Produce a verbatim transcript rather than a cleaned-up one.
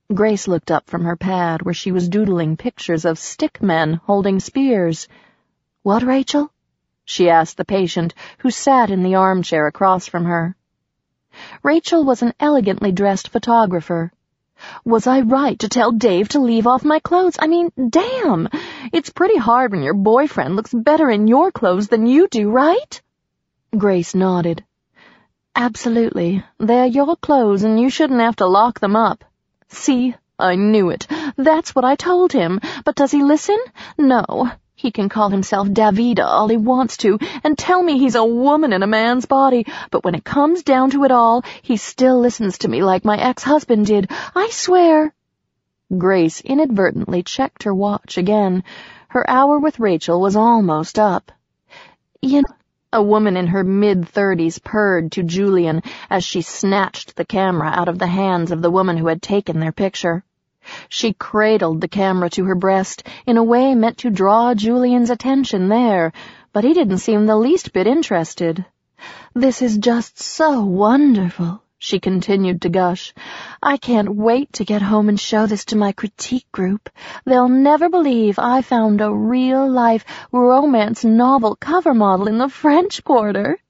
Grace looked up from her pad where she was doodling pictures of stick men holding spears. "What, Rachel?" she asked the patient, who sat in the armchair across from her. Rachel was an elegantly dressed photographer. "Was I right to tell Dave to leave off my clothes? I mean, damn! It's pretty hard when your boyfriend looks better in your clothes than you do, right?" Grace nodded. "Absolutely. They're your clothes and you shouldn't have to lock them up." "See? I knew it. That's what I told him. But does he listen? No. He can call himself Davida all he wants to and tell me he's a woman in a man's body, but when it comes down to it all, he still listens to me like my ex-husband did. I swear." Grace inadvertently checked her watch again. Her hour with Rachel was almost up. "You know," a woman in her mid-thirties purred to Julian as she snatched the camera out of the hands of the woman who had taken their picture. She cradled the camera to her breast in a way meant to draw Julian's attention there, but he didn't seem the least bit interested. "This is just so wonderful," she continued to gush. "I can't wait to get home and show this to my critique group. They'll never believe I found a real-life romance novel cover model in the French Quarter."